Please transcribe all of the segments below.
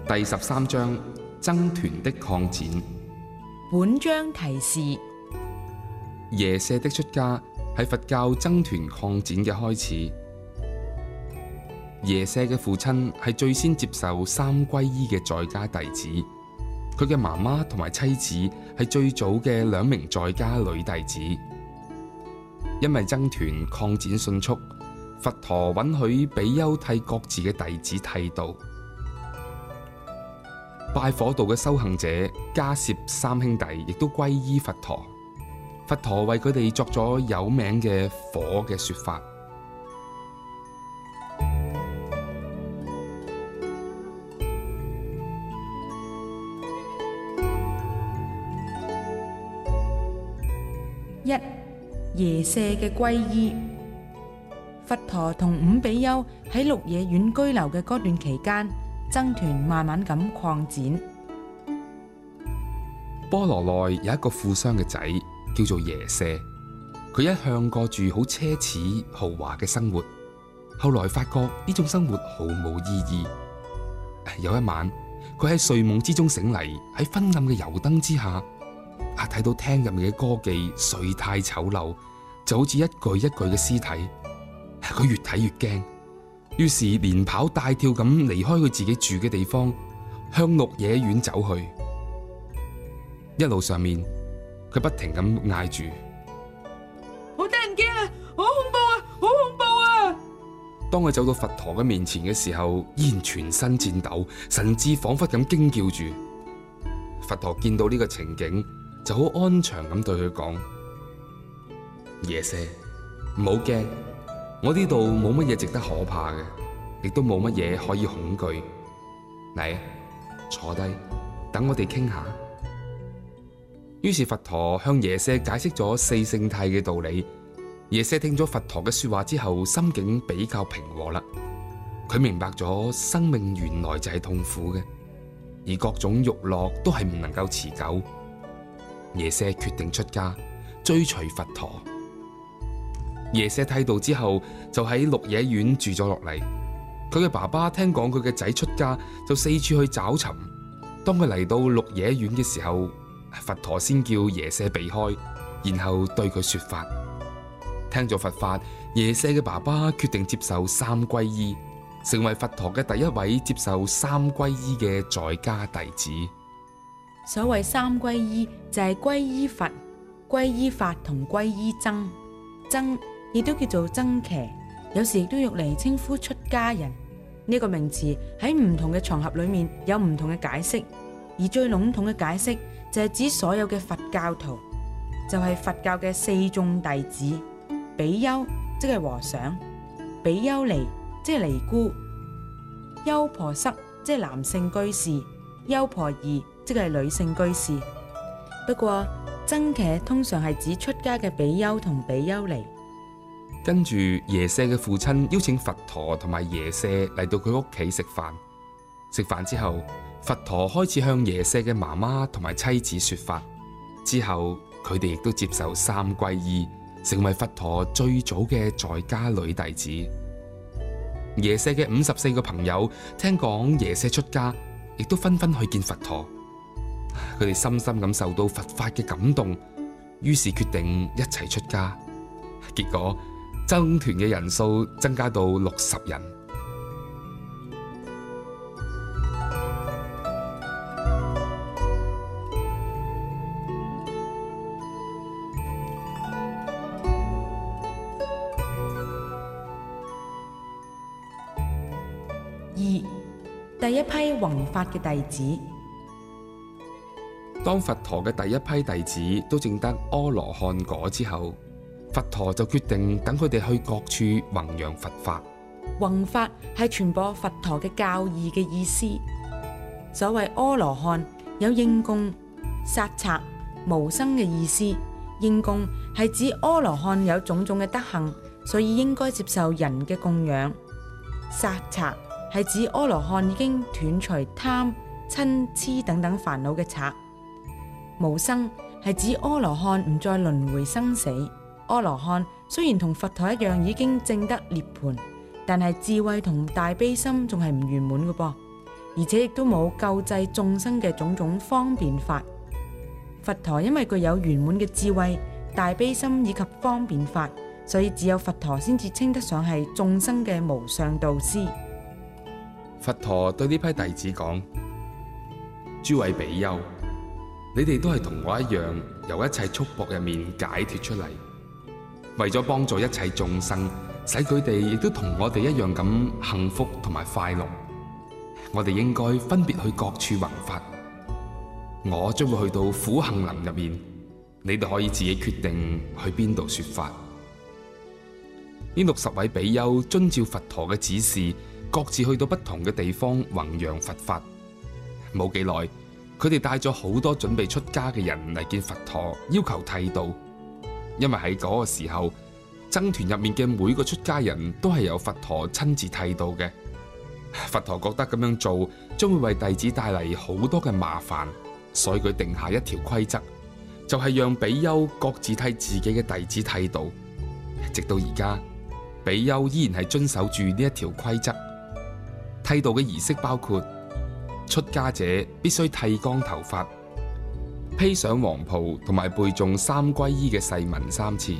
第13章僧團的擴展。 本章提示： 耶舍的出家係佛教僧團擴展嘅開始。耶舍嘅父親係最先接受三皈依嘅在家弟子，佢嘅媽媽同埋妻子係最早嘅2名在家女弟子。因為僧團擴展迅速，佛陀允許比丘替各自嘅弟子剃度。拜火道嘅修行者迦葉3兄弟亦都皈依佛陀，佛陀為佢哋作咗有名嘅火嘅說法。 1、耶舍嘅皈依。佛陀同5比丘喺鹿野苑居留嘅嗰段期間，僧團慢慢咁擴展。 波羅內有一個富商嘅仔叫做耶舍，佢一向過住好奢侈豪華嘅生活，後來發覺呢種生活毫無意義。有一晚，佢喺睡夢之中醒嚟，喺昏暗嘅油燈之下，睇到廳入面嘅歌妓睡態醜陋，就好似一具一具嘅屍體。佢越睇越驚，於是連跑帶跳咁離開佢自己住嘅地方，向鹿野苑走去。一路上面，佢不停咁嗌住： 好得人驚啊！好恐怖啊！好恐怖啊！ 當佢走到佛陀嘅面前嘅時候，依然全身顫抖，神志恍惚咁驚叫住。佛陀見到呢個情景，就好安詳咁對佢講：耶舍，唔好驚，我呢度冇乜嘢值得可怕嘅，亦都冇乜嘢可以恐懼。嚟，坐低，等我哋傾下。於是佛陀向耶舍解釋咗四聖諦嘅道理。耶舍聽咗佛陀嘅說話之後，心境比較平和啦。佢明白咗生命原來就係痛苦嘅，而各種欲樂都係唔能夠持久。耶舍決定出家，追隨佛陀。耶舍剃度之後，就喺鹿野苑住咗落嚟。佢嘅爸爸聽講佢嘅仔出家，就四處去找尋。當佢嚟到鹿野苑嘅時候，佛陀先叫耶舍避開，然後對佢說法。聽咗佛法，耶舍嘅爸爸決定接受三皈依，成為佛陀嘅第一位接受三皈依嘅在家弟子。 所謂三皈依就係皈依佛、皈依法同皈依僧。僧亦都叫做僧伽，有時亦都用嚟稱呼出家人。呢個名詞喺唔同嘅場合裏面有唔同嘅解釋，而最籠統嘅解釋就係指所有嘅佛教徒，就係佛教嘅四眾弟子：比丘即係和尚，比丘尼即係尼姑，優婆塞即係男性居士，優婆夷即係女性居士。不過僧伽通常係指出家嘅比丘同比丘尼。 跟住耶舍嘅父親邀請佛陀同埋耶舍嚟到佢屋企食飯。食飯之後，佛陀開始向耶舍嘅媽媽同埋妻子說法。之後佢哋亦都接受三皈依，成為佛陀最早嘅在家女弟子。耶舍嘅54個朋友聽講耶舍出家，亦都紛紛去見佛陀。佢哋深深咁受到佛法嘅感動，於是決定一齊出家。結果僧團嘅人數增加到60人。 2、第一批弘法嘅弟子。 當佛陀嘅第一批弟子都證得阿羅漢果之後，佛陀就決定等佢哋去各處弘揚佛法。 弘法係傳播佛陀嘅教義嘅意思。所謂阿羅漢有應供、殺賊、無生嘅意思。應供係指阿羅漢有種種嘅德行，所以應該接受人嘅供養。殺賊係指阿羅漢已經斷除貪、嗔、癡等等煩惱嘅賊。無生係指阿羅漢唔再輪迴生死。阿羅漢雖然同佛陀一樣已經證得涅槃，但係智慧同大悲心仲係唔圓滿嘅噃。 而且亦都冇救濟眾生嘅種種方便法。佛陀因為具有圓滿嘅智慧、大悲心以及方便法，所以只有佛陀先至稱得上係眾生嘅無上導師。 佛陀對呢批弟子講：諸位比丘，你哋都係同我一樣，由一切束縛入面解脫出嚟，為咗幫助一切眾生，使佢哋亦都同我哋一樣咁幸福同埋快樂。我哋應該分別去各處弘法。我將會去到苦行林入面，你哋可以自己決定去邊度說法。呢60位比丘遵照佛陀嘅指示，各自去到不同嘅地方弘揚佛法。冇幾耐，佢哋帶咗好多準備出家嘅人嚟見佛陀，要求剃度。因為喺嗰個時候，僧團入面嘅每個出家人都係由佛陀親自剃度嘅。佛陀覺得咁樣做將會為弟子帶嚟好多嘅麻煩，所以佢定下一條規則，就係讓比丘各自替自己嘅弟子剃度。直到而家，比丘依然係遵守住呢一條規則。剃度嘅儀式包括出家者必須剃光頭髮，披上黃袍，同埋背誦三皈依嘅誓文3次。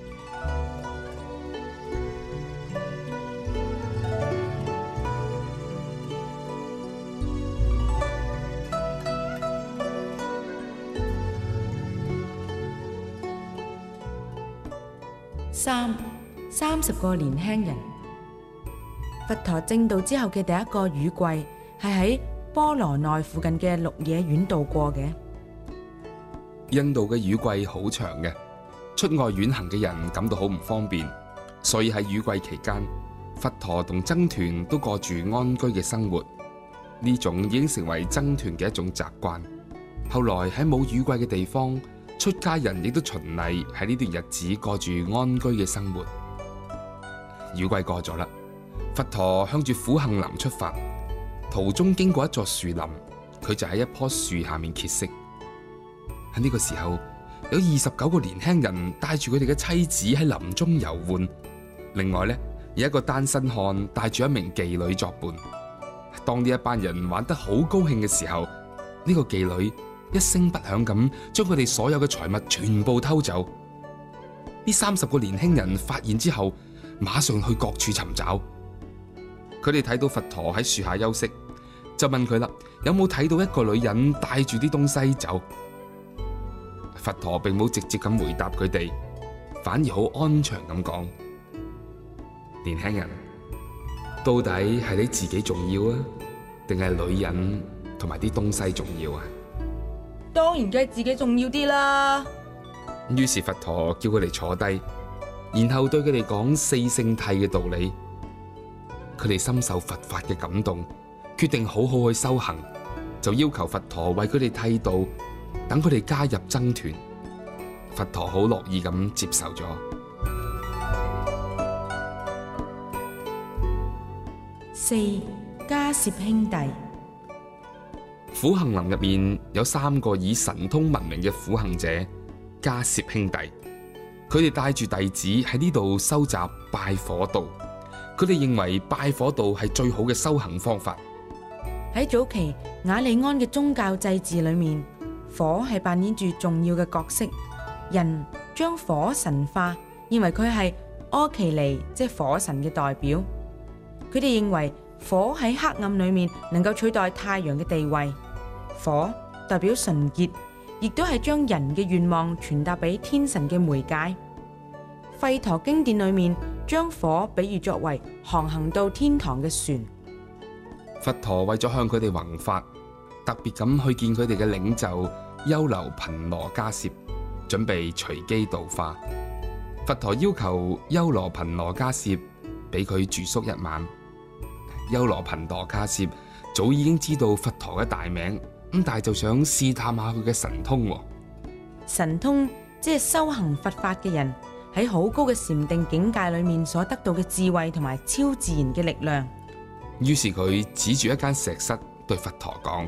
30個年輕人。佛陀證道之後嘅第一個雨季係喺波羅奈附近嘅鹿野苑度過嘅。 印度嘅雨季好長嘅，出外遠行嘅人感到好唔方便，所以喺雨季期間，佛陀同僧團都過住安居嘅生活。呢種已經成為僧團嘅一種習慣。後來喺冇雨季嘅地方，出家人亦都循例喺呢段日子過住安居嘅生活。雨季過咗啦，佛陀向住苦行林出發，途中經過一座樹林，佢就喺一棵樹下面歇息。喺呢個時候，有29個年輕人帶住佢哋嘅妻子喺林中遊玩。另外呢，有一個單身漢帶住一名妓女作伴。當呢一班人玩得好高興嘅時候，呢個妓女一聲不響咁將佢哋所有嘅財物全部偷走。呢30個年輕人發現之後，馬上去各處尋找。佢哋睇到佛陀喺樹下休息，就問佢啦，有冇睇到一個女人帶住啲東西走？佛陀並冇直接咁回答佢哋，反而好安詳咁講：年輕人，到底係你自己重要啊，定係女人同埋啲東西重要啊？ 當然梗係自己重要啲啦。 於是佛陀叫佢哋坐低，然後對佢哋講四聖諦嘅道理。佢哋深受佛法嘅感動，決定好好去修行，就要求佛陀為佢哋剃度，等佢哋加入僧團。佛陀好樂意咁接受咗。 4. 迦葉兄弟。 苦行林入面有3個以神通聞名嘅苦行者，迦葉兄弟。佢哋帶住弟子喺呢度收集拜火道。佢哋認為拜火道係最好嘅修行方法。 喺早期雅利安嘅宗教祭祀裏面，火係扮演住重要嘅角色。人將火神化，認為佢係阿耆尼，即係火神嘅代表。佢哋認為火喺黑暗裏面能夠取代太陽嘅地位。火代表純潔，亦都係將人嘅願望傳達俾天神嘅媒介。吠陀經典裏面將火比喻作為航行到天堂嘅船。 佛陀為咗向佢哋弘法，特別咁去見佢哋嘅領袖優樓頻羅迦葉，準備隨機度化。佛陀要求優羅頻羅迦葉俾佢住宿1晚。優羅頻羅迦葉早已經知道佛陀嘅大名，咁但係就想試探下佢嘅神通。 神通即係修行佛法嘅人喺好高嘅禪定境界裏面所得到嘅智慧同埋超自然嘅力量。 於是佢指住一間石室對佛陀講：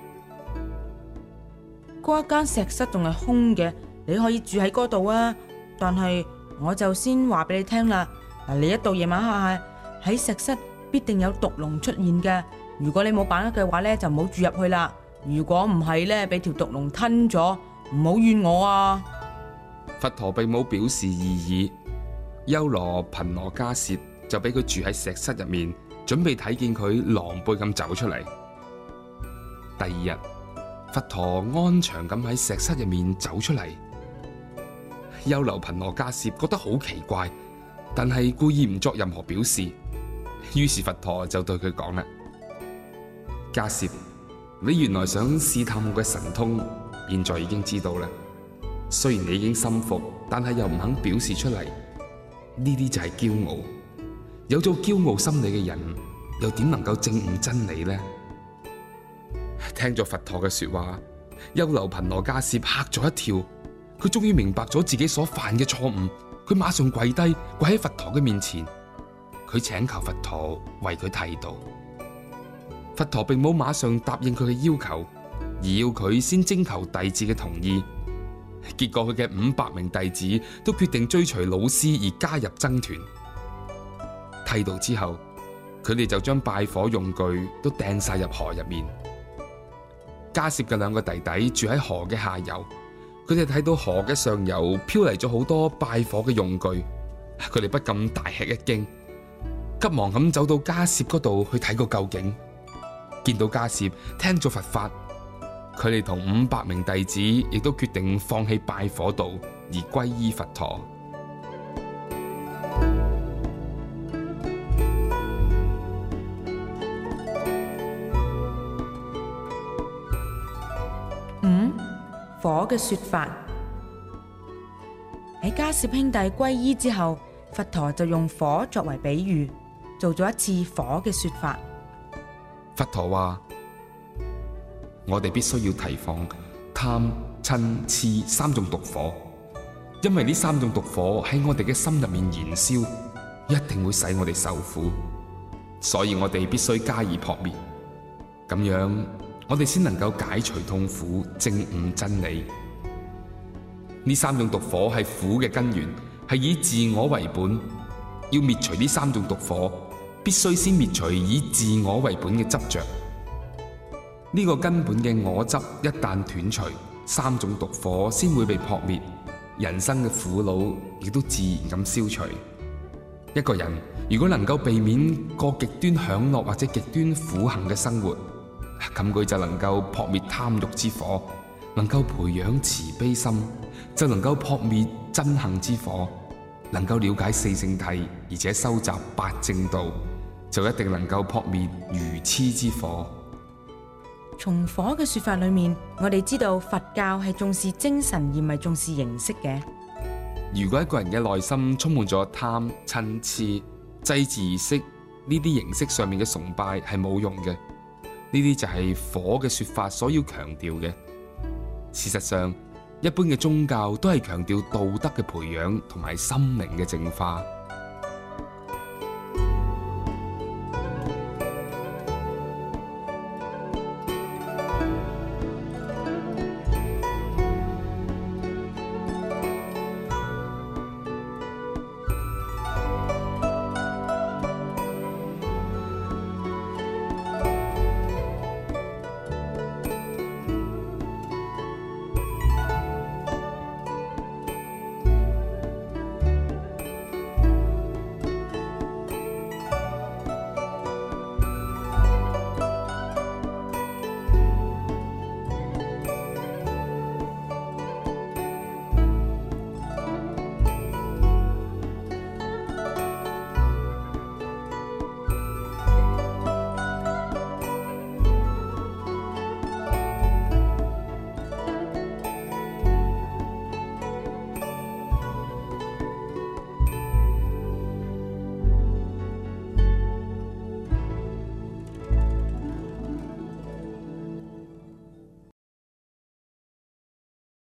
嗰一間石室仲係空嘅，你可以住喺嗰度啊。但係我就先話俾你聽啦，嗱，你一到夜晚黑喺石室必定有毒龍出現嘅， 如果你冇把握嘅話呢，就唔好住入去啦。如果唔係呢，俾條毒龍吞咗，唔好怨我啊！ 佛陀並冇表示異議，優羅頻羅迦葉就俾佢住喺石室入面，準備睇見佢狼狽咁走出嚟。第二日，佛陀安詳咁喺石室入面走出嚟。優羅頻羅迦葉覺得好奇怪，但係故意唔作任何表示。於是佛陀就對佢講啦：迦葉，你原來想試探我嘅神通，現在已經知道啦。雖然你已經心服，但係又唔肯表示出嚟，呢啲就係驕傲。有咗驕傲心理嘅人，又點能夠證悟真理呢？聽咗佛陀嘅說話，優羅頻羅迦葉嚇咗一跳，佢終於明白咗自己所犯嘅錯誤，佢馬上跪低，跪喺佛陀嘅面前，佢請求佛陀為佢剃度。佛陀並冇馬上答應佢嘅要求，而要佢先徵求弟子嘅同意。結果佢嘅500名弟子都決定追隨老師而加入僧團。剃度之後，佢哋就將拜火用具都掟晒入河入面。迦葉嘅2個弟弟住喺河嘅下游，佢哋睇到河嘅上游飄嚟咗好多拜火嘅用具，佢哋不禁大吃一驚，急忙咁走到迦葉嗰度去睇個究竟。見到迦葉聽咗佛法，佢哋同500名弟子亦都決定放棄拜火道而皈依佛陀。 火嘅說法。喺迦葉兄弟皈依之後，佛陀就用火作為比喻，做咗一次火嘅說法。 佛陀話：我哋必須要提防貪、嗔、癡3種毒火，因為呢3種毒火喺我哋嘅心入面燃燒，一定會使我哋受苦，所以我哋必須加以撲滅，咁樣我哋先能夠解除痛苦，證悟真理。呢3種毒火係苦嘅根源，係以自我為本。要滅除呢3種毒火，必須先滅除以自我為本嘅執着。呢個根本嘅我執一旦斷除，3種毒火先會被撲滅，人生嘅苦惱亦都自然咁消除。一個人如果能夠避免過極端享樂或者極端苦行嘅生活，咁佢就能夠撲滅貪欲之火，能夠培養慈悲心，就能夠撲滅憎恨之火，能夠了解4聖諦，而且收集8正道，就一定能夠撲滅愚癡之火。 從火嘅說法裏面，我哋知道佛教係重視精神而唔係重視形式嘅。 如果一個人嘅內心充滿咗貪、嗔、癡，祭祀儀式呢啲形式上面嘅崇拜係冇用嘅。呢啲就係火嘅說法所要強調嘅。事實上，一般嘅宗教都係強調道德嘅培養同埋心靈嘅淨化。